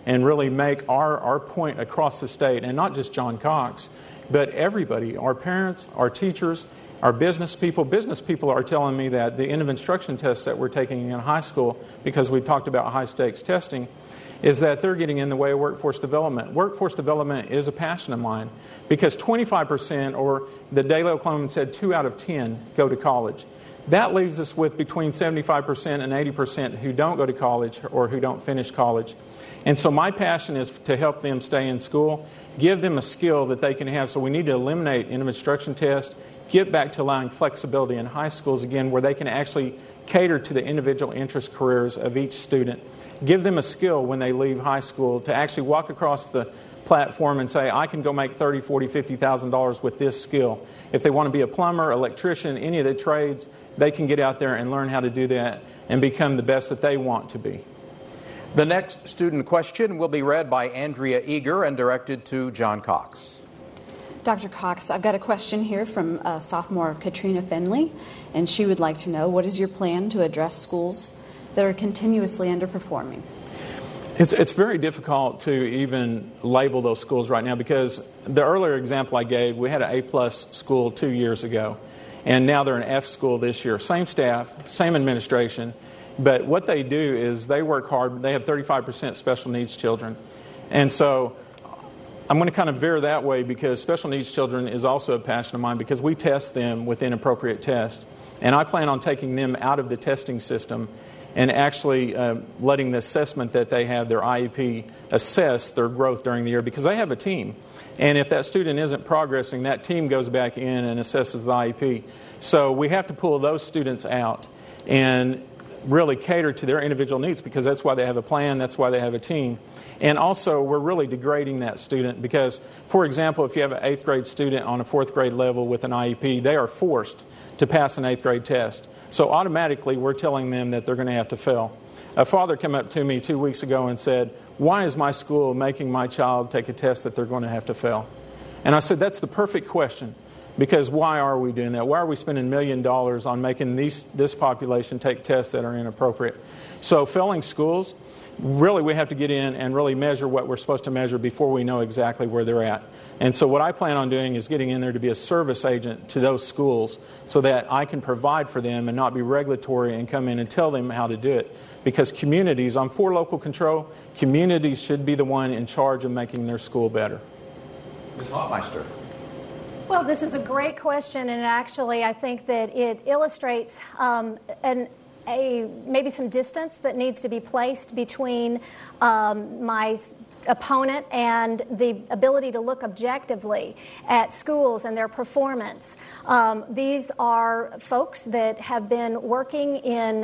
and really make our point across the state, and not just John Cox, but everybody, our parents, our teachers, our business people. Business people are telling me that the end of instruction tests that we're taking in high school, because we talked about high-stakes testing, is that they're getting in the way of workforce development. Workforce development is a passion of mine because 25%, or the Daily Oklahoman said 2 out of 10, go to college. That leaves us with between 75% and 80% who don't go to college or who don't finish college. And so my passion is to help them stay in school, give them a skill that they can have. So we need to eliminate end of instruction tests, get back to allowing flexibility in high schools again, where they can actually cater to the individual interest careers of each student. Give them a skill when they leave high school to actually walk across the platform and say, I can go make $30,000, $40,000, $50,000 with this skill. If they want to be a plumber, electrician, any of the trades, they can get out there and learn how to do that and become the best that they want to be. The next student question will be read by Andrea Eager and directed to John Cox. Dr. Cox, I've got a question here from sophomore Katrina Finley, and she would like to know, what is your plan to address schools that are continuously underperforming? It's very difficult to even label those schools right now, because the earlier example I gave, we had an A-plus school 2 years ago, and now they're an F school this year. Same staff, same administration, but what they do is they work hard. They have 35% special needs children. And so I'm going to kind of veer that way, because special needs children is also a passion of mine, because we test them with inappropriate tests. And I plan on taking them out of the testing system and actually letting the assessment that they have, their IEP, assess their growth during the year, because they have a team. And if that student isn't progressing, that team goes back in and assesses the IEP. So we have to pull those students out and really cater to their individual needs, because that's why they have a plan, that's why they have a team. And also, we're really degrading that student because, for example, if you have an 8th grade student on a 4th grade level with an IEP, they are forced to pass an 8th grade test. So automatically, we're telling them that they're going to have to fail. A father came up to me 2 weeks ago and said, why is my school making my child take a test that they're going to have to fail? And I said, that's the perfect question. Because why are we doing that? Why are we spending $1 million on making this population take tests that are inappropriate? So failing schools, really we have to get in and really measure what we're supposed to measure before we know exactly where they're at. And so what I plan on doing is getting in there to be a service agent to those schools so that I can provide for them and not be regulatory and come in and tell them how to do it. Because communities, I'm for local control, communities should be the one in charge of making their school better. Ms. Hoffmeister. Well, this is a great question, and actually I think that it illustrates maybe some distance that needs to be placed between my opponent and the ability to look objectively at schools and their performance. These are folks that have been working in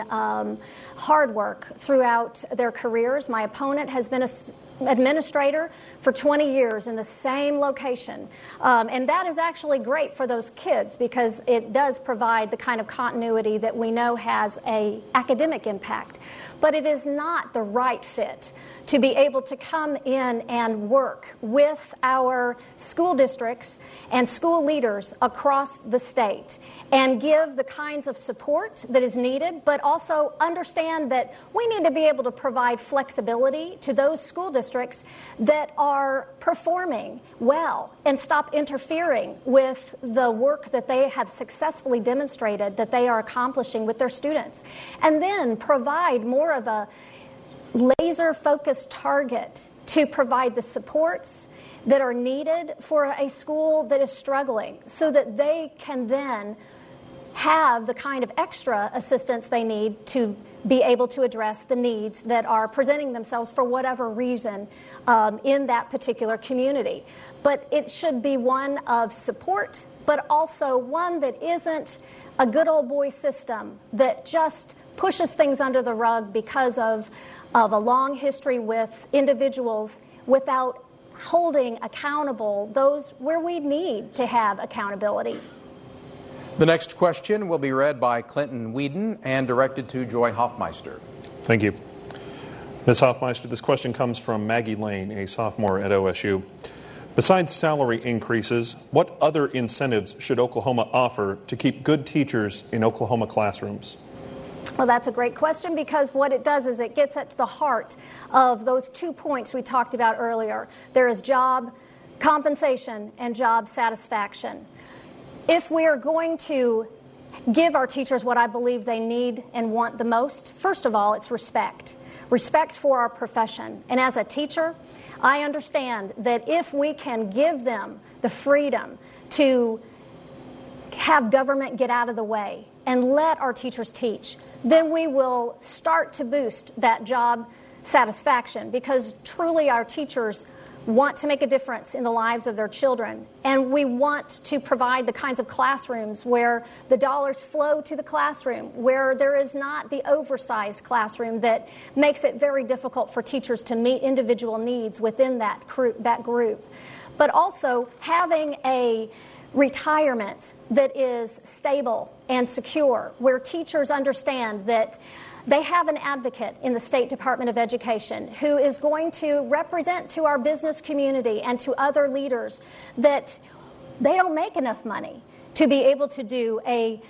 hard work throughout their careers. My opponent has been an administrator for 20 years in the same location. And that is actually great for those kids because it does provide the kind of continuity that we know has an academic impact. But it is not the right fit to be able to come in and work with our school districts and school leaders across the state and give the kinds of support that is needed, but also understand that we need to be able to provide flexibility to those school districts that are performing well and stop interfering with the work that they have successfully demonstrated that they are accomplishing with their students. And then provide more of a laser-focused target to provide the supports that are needed for a school that is struggling so that they can then have the kind of extra assistance they need to be able to address the needs that are presenting themselves for whatever reason in that particular community. But it should be one of support, but also one that isn't a good old boy system that just pushes things under the rug because of a long history with individuals without holding accountable those where we need to have accountability. The next question will be read by Clinton Whedon and directed to Joy Hoffmeister. Thank you. Ms. Hoffmeister, this question comes from Maggie Lane, a sophomore at OSU. Besides salary increases, what other incentives should Oklahoma offer to keep good teachers in Oklahoma classrooms? Well, that's a great question, because what it does is it gets at the heart of those 2 points we talked about earlier. There is job compensation and job satisfaction. If we are going to give our teachers what I believe they need and want the most, first of all, it's respect. Respect for our profession. And as a teacher, I understand that if we can give them the freedom to have government get out of the way and let our teachers teach, then we will start to boost that job satisfaction, because truly our teachers want to make a difference in the lives of their children. And we want to provide the kinds of classrooms where the dollars flow to the classroom, where there is not the oversized classroom that makes it very difficult for teachers to meet individual needs within that group. But also having a retirement that is stable and secure, where teachers understand that they have an advocate in the State Department of Education who is going to represent to our business community and to other leaders that they don't make enough money to be able to do a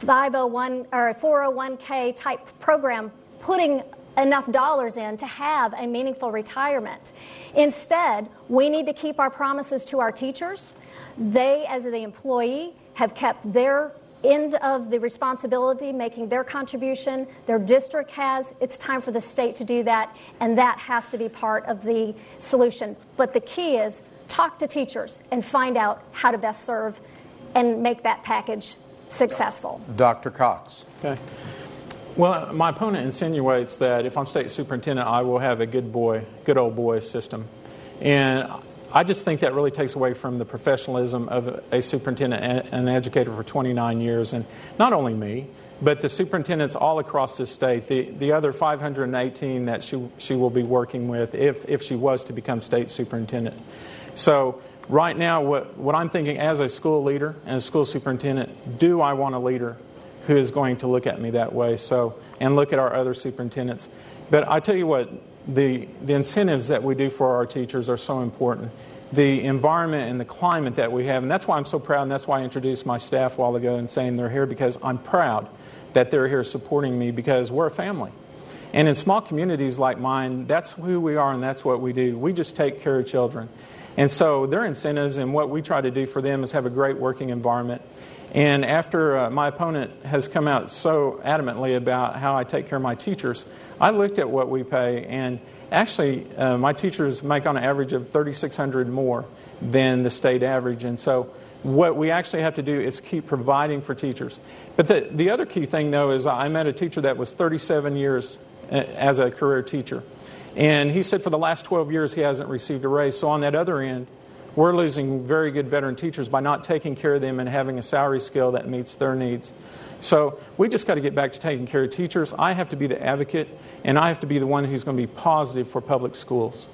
501 or a 401k type program, putting enough dollars in to have a meaningful retirement. Instead, we need to keep our promises to our teachers. They, as the employee, have kept their end of the responsibility, making their contribution. Their district has. It's time for the state to do that, and that has to be part of the solution. But the key is talk to teachers and find out how to best serve and make that package successful. Dr. Cox. Okay. Well, my opponent insinuates that if I'm state superintendent, I will have a good old boy system. And I just think that really takes away from the professionalism of a superintendent and an educator for 29 years. And not only me, but the superintendents all across the state, the other 518 that she will be working with if she was to become state superintendent. So right now, what I'm thinking as a school leader and a school superintendent, do I want a leader who is going to look at me that way? And look at our other superintendents. But I tell you what, the incentives that we do for our teachers are so important. The environment and the climate that we have, and that's why I'm so proud, and that's why I introduced my staff a while ago and saying they're here, because I'm proud that they're here supporting me, because we're a family. And in small communities like mine, that's who we are and that's what we do. We just take care of children. And so their incentives and what we try to do for them is have a great working environment. And after my opponent has come out so adamantly about how I take care of my teachers, I looked at what we pay, and actually my teachers make on an average of $3,600 more than the state average. And so what we actually have to do is keep providing for teachers. But the other key thing, though, is I met a teacher that was 37 years as a career teacher. And he said for the last 12 years he hasn't received a raise. So on that other end, we're losing very good veteran teachers by not taking care of them and having a salary scale that meets their needs. So we just got to get back to taking care of teachers. I have to be the advocate, and I have to be the one who's going to be positive for public schools.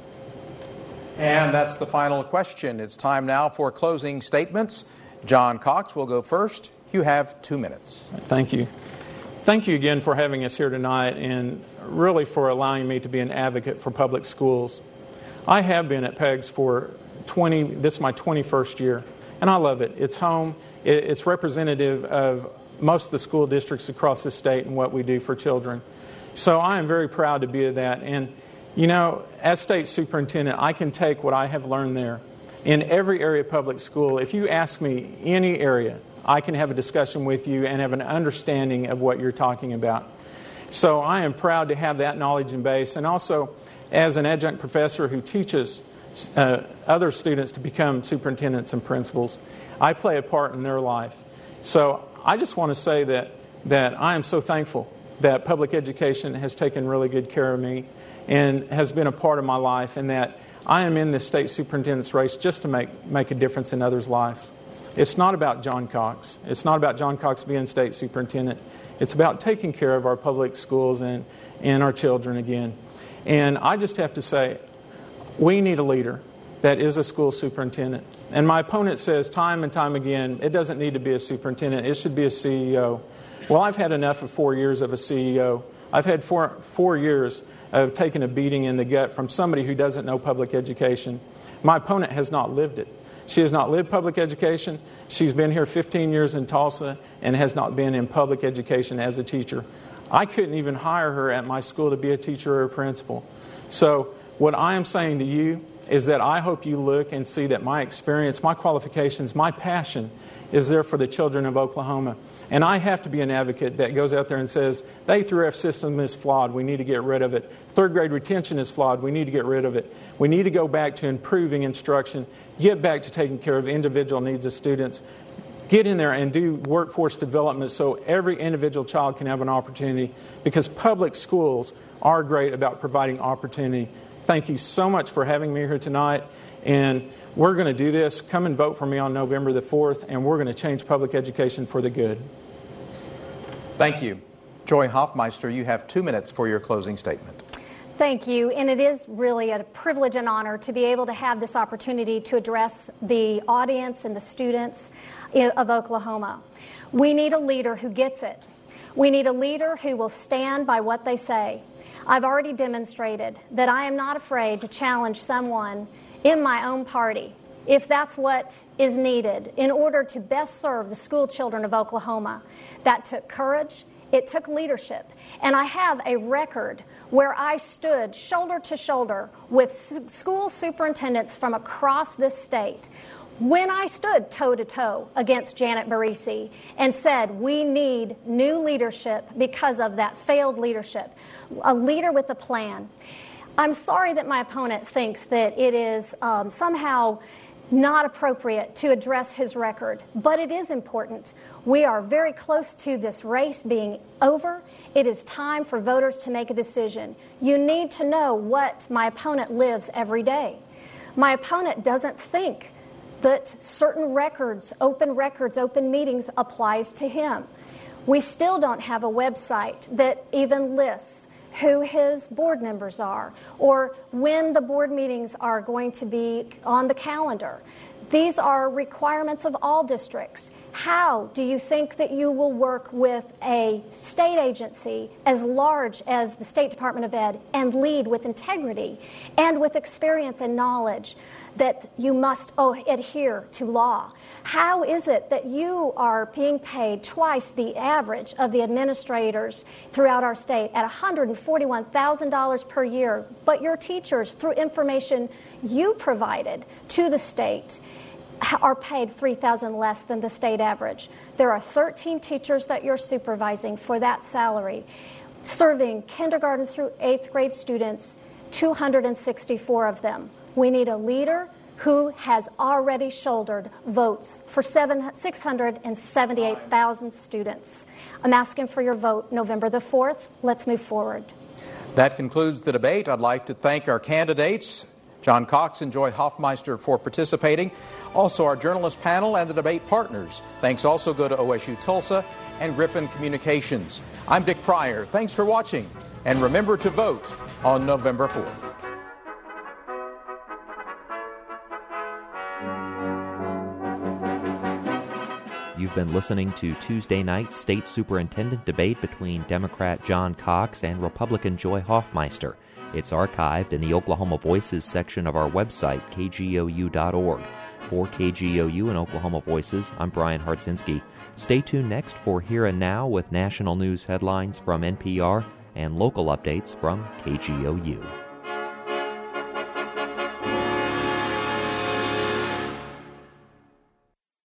And that's the final question. It's time now for closing statements. John Cox will go first. You have 2 minutes. Thank you. Thank you again for having us here tonight, and really for allowing me to be an advocate for public schools. I have been at PEGS for this is my 21st year, and I love it. It's home. It's representative of most of the school districts across the state and what we do for children. So I am very proud to be of that. And, you know, as state superintendent, I can take what I have learned there in every area of public school. If you ask me any area, I can have a discussion with you and have an understanding of what you're talking about. So I am proud to have that knowledge and base. And also, as an adjunct professor who teaches other students to become superintendents and principals, I play a part in their life. So I just want to say that I am so thankful that public education has taken really good care of me and has been a part of my life, and that I am in this state superintendent's race just to make a difference in others' lives. It's not about John Cox. It's not about John Cox being state superintendent. It's about taking care of our public schools and our children again. And I just have to say, we need a leader that is a school superintendent. And my opponent says time and time again, it doesn't need to be a superintendent, it should be a CEO. Well, I've had enough of 4 years of a CEO. I've had four years of taking a beating in the gut from somebody who doesn't know public education. My opponent has not lived it. She has not lived public education. She's been here 15 years in Tulsa and has not been in public education as a teacher. I couldn't even hire her at my school to be a teacher or a principal. So what I am saying to you is that I hope you look and see that my experience, my qualifications, my passion is there for the children of Oklahoma. And I have to be an advocate that goes out there and says, the A through F system is flawed, we need to get rid of it. Third grade retention is flawed, we need to get rid of it. We need to go back to improving instruction, get back to taking care of individual needs of students, get in there and do workforce development so every individual child can have an opportunity, because public schools are great about providing opportunity. Thank you so much for having me here tonight, and we're going to do this. Come and vote for me on November the 4th, and we're going to change public education for the good. Thank you. Joy Hoffmeister, you have 2 minutes for your closing statement. Thank you, and it is really a privilege and honor to be able to have this opportunity to address the audience and the students of Oklahoma. We need a leader who gets it. We need a leader who will stand by what they say. I've already demonstrated that I am not afraid to challenge someone in my own party if that's what is needed in order to best serve the school children of Oklahoma. That took courage. It took leadership. And I have a record where I stood shoulder to shoulder with school superintendents from across this state when I stood toe-to-toe against Janet Barisi and said we need new leadership because of that failed leadership, a leader with a plan. I'm sorry that my opponent thinks that it is somehow not appropriate to address his record, but it is important. We are very close to this race being over. It is time for voters to make a decision. You need to know what my opponent lives every day. My opponent doesn't think that certain records, open meetings applies to him. We still don't have a website that even lists who his board members are or when the board meetings are going to be on the calendar. These are requirements of all districts. How do you think that you will work with a state agency as large as the State Department of Ed and lead with integrity and with experience and knowledge that you must adhere to law? How is it that you are being paid twice the average of the administrators throughout our state at $141,000 per year, but your teachers, through information you provided to the state, are paid $3,000 less than the state average? There are 13 teachers that you're supervising for that salary, serving kindergarten through 8th grade students, 264 of them. We need a leader who has already shouldered votes for 678,000 students. I'm asking for your vote November the 4th. Let's move forward. That concludes the debate. I'd like to thank our candidates, John Cox and Joy Hoffmeister, for participating. Also our journalist panel and the debate partners. Thanks also go to OSU Tulsa and Griffin Communications. I'm Dick Pryor. Thanks for watching, and remember to vote on November 4th. You've been listening to Tuesday night's state superintendent debate between Democrat John Cox and Republican Joy Hoffmeister. It's archived in the Oklahoma Voices section of our website, kgou.org. For KGOU and Oklahoma Voices, I'm Brian Hartzinski. Stay tuned next for Here and Now with national news headlines from NPR and local updates from KGOU.